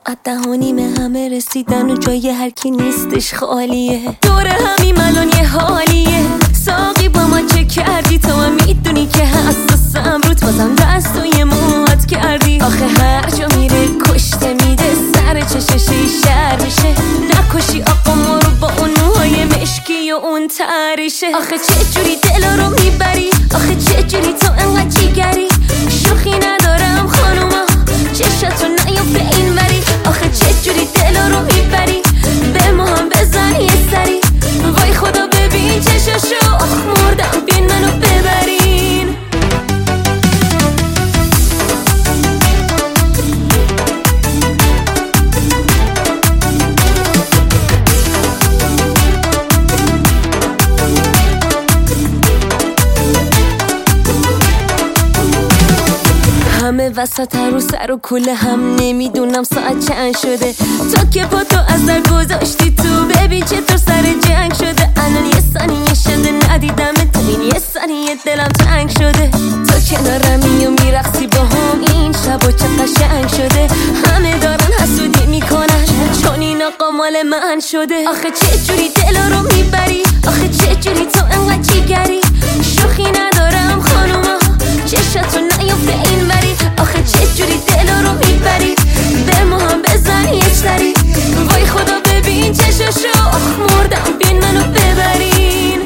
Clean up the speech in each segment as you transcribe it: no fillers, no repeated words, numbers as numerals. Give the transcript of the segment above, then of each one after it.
ساعت 10:30 همه رسیدن و جای هر کی نیستش خالیه. دوره همیم الان یه حالیه. ساقی با ما چه کردی؟ تو هم میدونی که حساسم روت، بازم دستوی موهات کردی. آخه هر جا میره کشته میده، سر چششه شر میشه. نکشی آقا ما رو با اون موهای مشکی و اون تریشه. آخه چه جوری دلا رو میبری؟ آخه چه جوری تو انقدر جیگری؟ شوخی ندارم خانوما، چشاتو نیفته این وری. آخه چه جوری دلا رو میبری؟ به ما هم بزن یه سری. وای خدا ببین چشاشو، آخ مردم بین منو ببرین. همه وسط رو سر و کوله هم، نمیدونم ساعت چند شده. تو که پا تو از در گذاشتی تو، ببین چطور سر جنگ شده. الان یه ثانیه شده ندیدم تو، این یه ثانیه دلم تنگ شده. تو کنارمی و میرقصی با هم، این شب و چه قشنگ شده. همه دارن حسودی میکنن چون این آقا مال من شده. آخه چه جوری دلا رو میبری؟ آخه چه جوری تو انقدر جیگری؟ شوخی ندارم خانوما، چشاتو نیفته این وری. آخه چه جوری دلا رو میبری؟ به ما هم بزن یه سری. وای خدا ببین چشاشو، آخ مردم بین منو ببرین.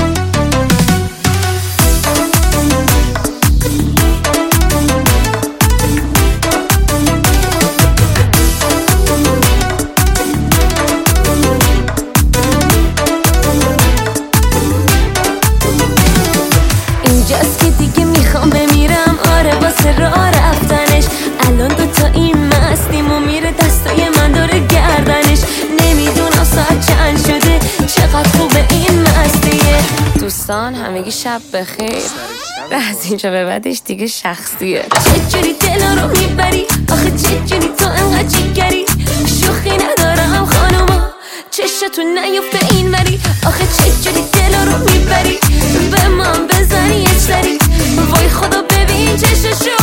اینجاست که دیگه میخوام بمیرم، آره واسه راه رفتنش. الان دوتا این مستیم و میره دستای من داره گردنش. نمیدونم ساعت چند شده، چقدر خوبه این مستیه. دوستان همگی شب بخیر. از اینجا به بعدش دیگه شخصیه. چه جوری دلا رو میبری؟ آخه چه جوری تو انقدر جیگری؟ شوخی ندارم خانوما، چشتو نیفته این وری. آخه چه جوری دلا رو میبری؟ به من بزن یه سری. وای خدا ببین چششو.